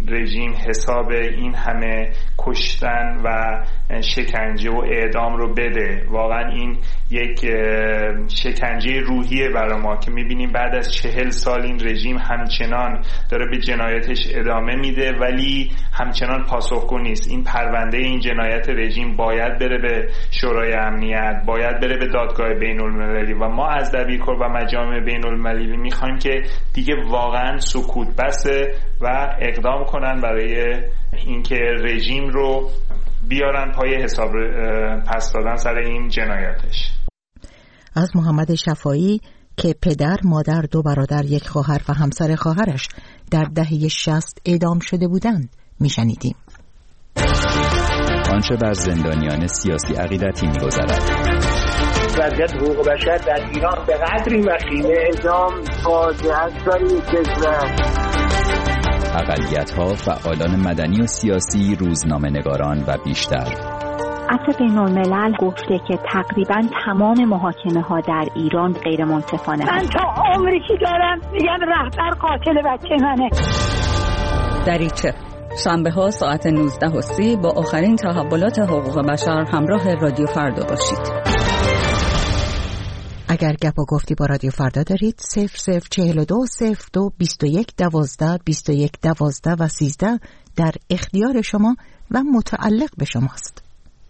رژیم حساب این همه کشتن و شکنجه و اعدام رو بده. واقعا این یک شکنجه روحیه برای ما که میبینیم بعد از 40 سال این رژیم همچنان داره به جنایتش ادامه میده ولی همچنان پاسخگو نیست. این پرونده این جنایت رژیم باید بره به شورای امنیت، باید بره به دادگاه بین المللی و ما از دبیرکل و مجامع بین المللی میخوایم که دیگه واقعا سکوت بسه و اقدام کنن برای اینکه رژیم رو بیارن پای حساب پس دادن سر این جنایاتش. از محمد شفایی که پدر، مادر، 2 برادر، 1 خواهر و همسر خواهرش در دهه 60 اعدام شده بودند میشنیدیم. آنچه بر زندانیان سیاسی عقیدتی می‌گذرد. وضعیت حقوق بشر در ایران به قدری وخیمه، اعدام فاجعه است در این کشور. اقلیت‌ها، فعالان مدنی و سیاسی، روزنامه‌نگاران و بیشتر. عفو بین‌الملل گفته که تقریباً تمام محاکمه‌ها در ایران غیر منصفانه. من تا عمری که دارم میگم رهبر قاتل بچه منه. دریچه شنبه‌ها ساعت 19:30 با آخرین تحولات حقوق بشر همراه رادیو فردا باشید. اگر گپ و گفتی با رادیو فردا دارید 0042 02 21 12 21 12 و 13 در اختیار شما و متعلق به شماست.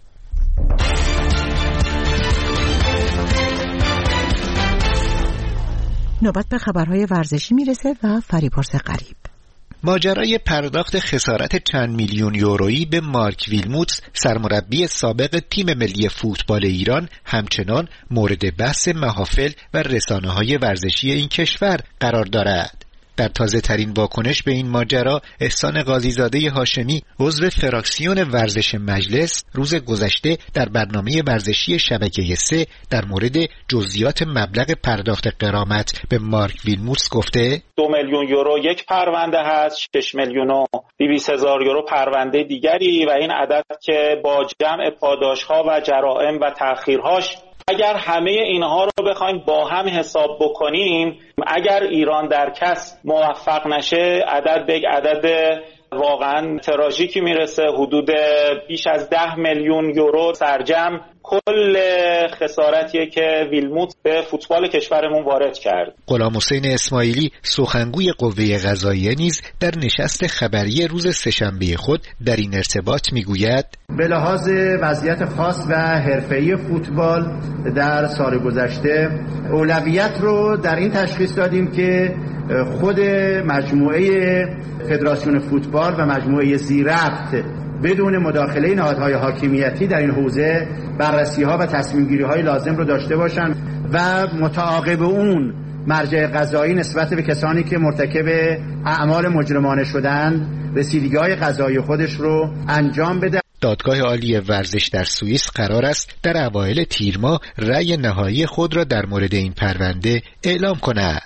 نوبت به خبرهای ورزشی میرسه و فریبرز غریب. ماجرای پرداخت خسارت چند میلیون یورویی به مارک ویلموتس، سرمربی سابق تیم ملی فوتبال ایران، همچنان مورد بحث محافل و رسانه‌های ورزشی این کشور قرار دارد. در تازه ترین واکنش به این ماجرا، احسان قاضیزاده هاشمی، عضو فراکسیون ورزش مجلس، روز گذشته در برنامه ورزشی شبکه 3 در مورد جزئیات مبلغ پرداخت غرامت به مارک ویلموتس گفته 2 میلیون یورو یک پرونده هست، 6 میلیون و 200,000 یورو پرونده دیگری و این عدد که با جمع پاداش‌ها و جرائم و تأخیرهاش اگر همه اینها رو بخوایم با هم حساب بکنیم، اگر ایران در کسب موفق نشه عدد به عدد واقعا تراژیکی میرسه، حدود بیش از 10 میلیون یورو سرجم کل خسارتیه که ویلموت به فوتبال کشورمون وارد کرد. غلام حسین اسماعیلی، سخنگوی قوه قضاییه، نیز در نشست خبری روز سه‌شنبه خود در این ارتباط میگوید به لحاظ وضعیت خاص و حرفه‌ای فوتبال در سال گذشته اولویت رو در این تشخیص دادیم که خود مجموعه فدراسیون فوتبال و مجموعه ذی‌ربط بدون مداخله نهادهای حاکمیتی در این حوزه بررسی‌ها و تصمیم‌گیری‌های لازم رو داشته باشند و متعاقب اون مرجع قضایی نسبت به کسانی که مرتکب اعمال مجرمانه شدند رسیدگی‌های قضایی خودش رو انجام بده. دادگاه عالی ورزش در سوئیس قرار است در اوایل تیر ماه رأی نهایی خود را در مورد این پرونده اعلام کند.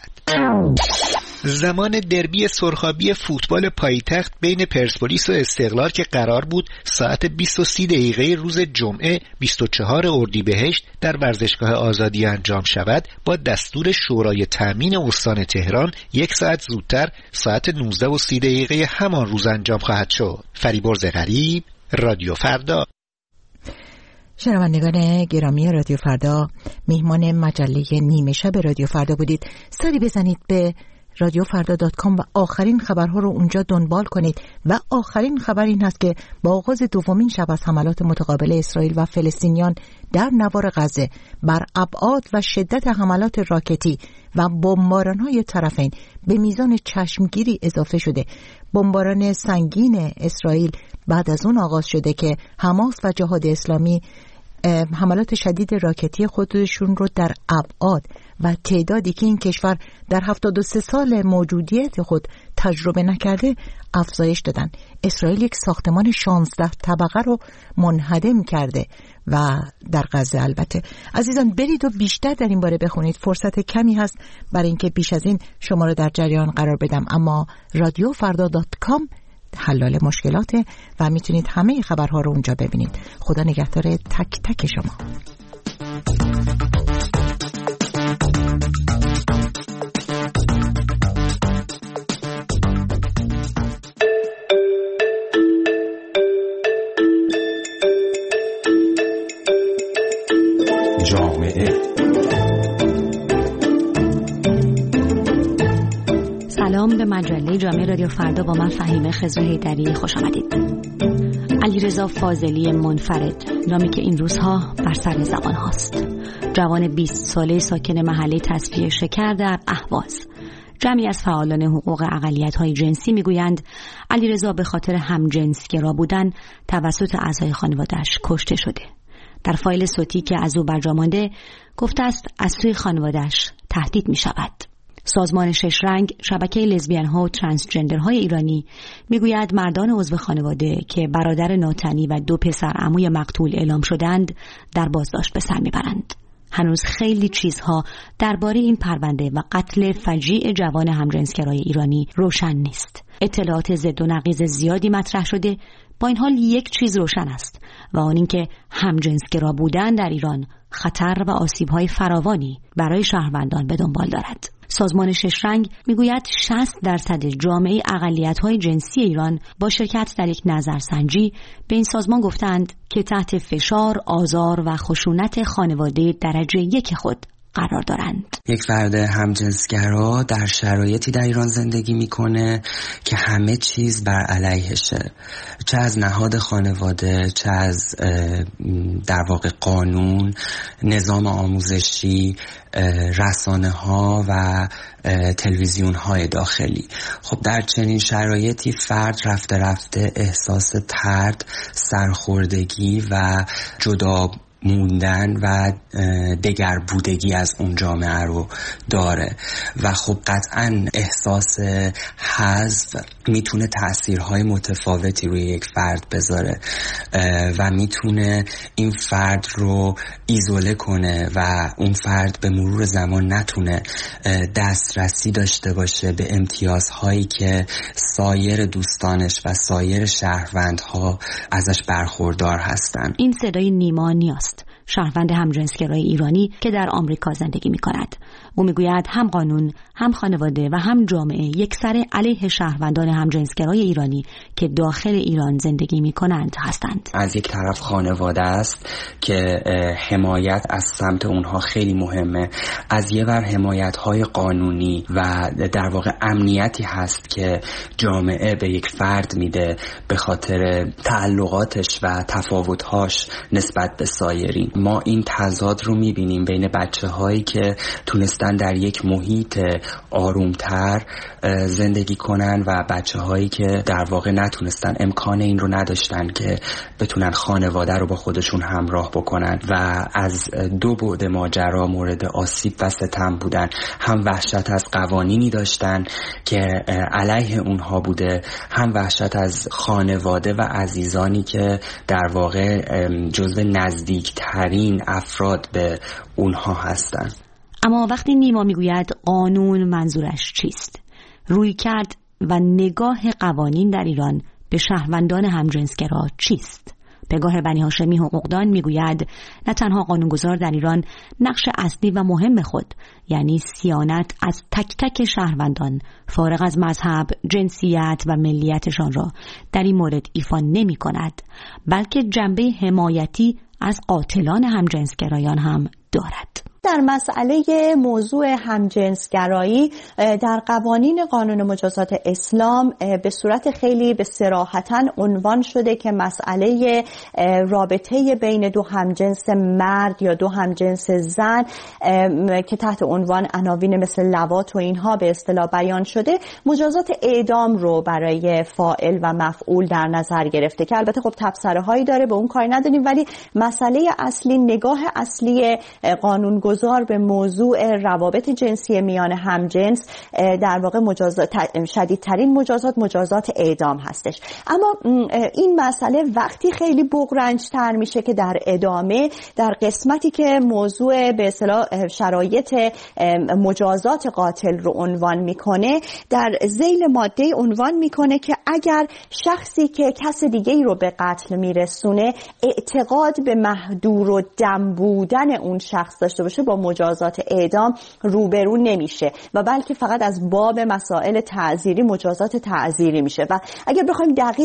زمان دربی سرخابی فوتبال پایتخت بین پرسپولیس و استقلال که قرار بود ساعت 20:30 روز جمعه 24 اردیبهشت در ورزشگاه آزادی انجام شود، با دستور شورای تامین استان تهران 1 ساعت زودتر ساعت 19:30 همان روز انجام خواهد شد. فریبرز غریب، رادیو فردا. شنوندگان گرامی رادیو فردا، میهمان مجله نیمه شب رادیو فردا بودید. سری بزنید به radiofrda.com و آخرین خبرها رو اونجا دنبال کنید. و آخرین خبر این هست که با آغاز دومین شب از حملات متقابل اسرائیل و فلسطینیان در نوار غزه بر ابعاد و شدت حملات راکتی و بمباران‌های طرفین به میزان چشمگیری اضافه شده. بمباران سنگین اسرائیل بعد از اون آغاز شده که حماس و جهاد اسلامی حملات شدید راکتی خودشون رو در ابعاد و تعدادی که این کشور در 73 سال موجودیت خود تجربه نکرده افزایش دادن. اسرائیل یک ساختمان 16 طبقه رو منهدم کرده و در غزه. البته عزیزان برید و بیشتر در این باره بخونید، فرصت کمی هست برای اینکه بیش از این شما رو در جریان قرار بدم، اما radiofrda.com حلال مشکلاته و میتونید همه خبرها رو اونجا ببینید. خدا نگهدار تک تک شما. مجله جامعه رادیو فردا با من فهیمه خضر حیدری خوش آمدید. علیرضا فاضلی منفرد، نامی که این روزها بر سر زبان هاست. جوان 20 ساله ساکن محله تصفیه شکر در اهواز. جمعی از فعالان حقوق اقلیت‌های جنسی میگویند علیرضا به خاطر همجنسگرا بودن توسط اعضای خانواده‌اش کشته شده. در فایل صوتی که از او برجا مانده گفته است از سوی خانواده‌اش تهدید می‌شود. سازمان شش رنگ، شبکه لزبیان ها و ترانسجندرهای ایرانی میگوید مردان عضو خانواده که برادر ناتنی و 2 پسر عموی مقتول اعلام شدند در بازداشت به سر میبرند. هنوز خیلی چیزها درباره این پرونده و قتل فجیع جوان همجنسگرای ایرانی روشن نیست. اطلاعات ضد و نقیض زیادی مطرح شده، با این حال یک چیز روشن است و آن اینکه همجنسگرا بودن در ایران خطر و آسیب‌های فراوانی برای شهروندان به دنبال دارد. سازمان شش رنگ میگوید 60% جامعه اقلیت‌های جنسی ایران با شرکت در یک نظرسنجی به این سازمان گفتند که تحت فشار، آزار و خشونت خانواده درجه 1 خود قرار دارند. یک فرد همجنسگرا در شرایطی در ایران زندگی میکنه که همه چیز بر علیهشه، چه از نهاد خانواده، چه از در واقع قانون، نظام آموزشی، رسانه ها و تلویزیون های داخلی. خب در چنین شرایطی فرد رفته رفته احساس طرد، سرخوردگی و جدا موندن و دگر بودگی از اون جامعه رو داره و خب قطعاً احساس حذف میتونه تأثیرهای متفاوتی روی یک فرد بذاره و میتونه این فرد رو ایزوله کنه و اون فرد به مرور زمان نتونه دسترسی داشته باشه به امتیازهایی که سایر دوستانش و سایر شهروندها ازش برخوردار هستن. این صدای نیما نیاست، شهروند همجنسگرای ایرانی که در آمریکا زندگی می کند. او میگوید هم قانون، هم خانواده و هم جامعه یکسره علیه شهروندان همجنسگرای ایرانی که داخل ایران زندگی می کنند هستند. از یک طرف خانواده است که حمایت از سمت اونها خیلی مهمه، از یه ور حمایت‌های قانونی و در واقع امنیتی هست که جامعه به یک فرد میده به خاطر تعلقاتش و تفاوت‌هاش نسبت به سایرین. ما این تضاد رو میبینیم بین بچه‌هایی که تونستن در یک محیط آرومتر زندگی کنن و بچه‌هایی که در واقع نتونستن، امکان این رو نداشتن که بتونن خانواده رو با خودشون همراه بکنن و از 2 بعد ماجرا مورد آسیب و ستم بودن. هم وحشت از قوانینی داشتن که علیه اونها بوده، هم وحشت از خانواده و عزیزانی که در واقع جزو نزدیکترین افراد به اونها هستن. اما وقتی نیما میگوید قانون، منظورش چیست؟ رویکرد و نگاه قوانین در ایران به شهروندان همجنسگرا چیست؟ پگاه بنی هاشمی حقوقدان میگوید نه تنها قانونگذار در ایران نقش اصلی و مهم خود، یعنی صیانت از تک تک شهروندان فارغ از مذهب، جنسیت و ملیتشان را در این مورد ایفا نمی کند، بلکه جنبه حمایتی از قاتلان همجنسگرایان هم دارد. در مسئله موضوع همجنسگرایی در قوانین قانون مجازات اسلام به صورت خیلی به صراحتاً عنوان شده که مسئله رابطه بین 2 همجنس مرد یا 2 همجنس زن که تحت عنوان عناوین مثل لواط و اینها به اصطلاح بیان شده، مجازات اعدام رو برای فاعل و مفعول در نظر گرفته که البته خب تبصره هایی داره، به اون کاری نداریم، ولی مسئله اصلی، نگاه اصلی قانونگذار به موضوع روابط جنسی میان همجنس در واقع شدیدترین مجازات اعدام هستش. اما این مسئله وقتی خیلی بغرنج‌تر میشه که در ادامه در قسمتی که موضوع به اصطلاح شرایط مجازات قاتل رو عنوان میکنه، در ذیل ماده عنوان میکنه که اگر شخصی که کس دیگه‌ای رو به قتل میرسونه اعتقاد به محدور و دم بودن اون شخص داشته باشه، با مجازات اعدام روبرو نمیشه و بلکه فقط از باب مسائل تعزیری مجازات تعزیری میشه. و اگر بخوایم دقیق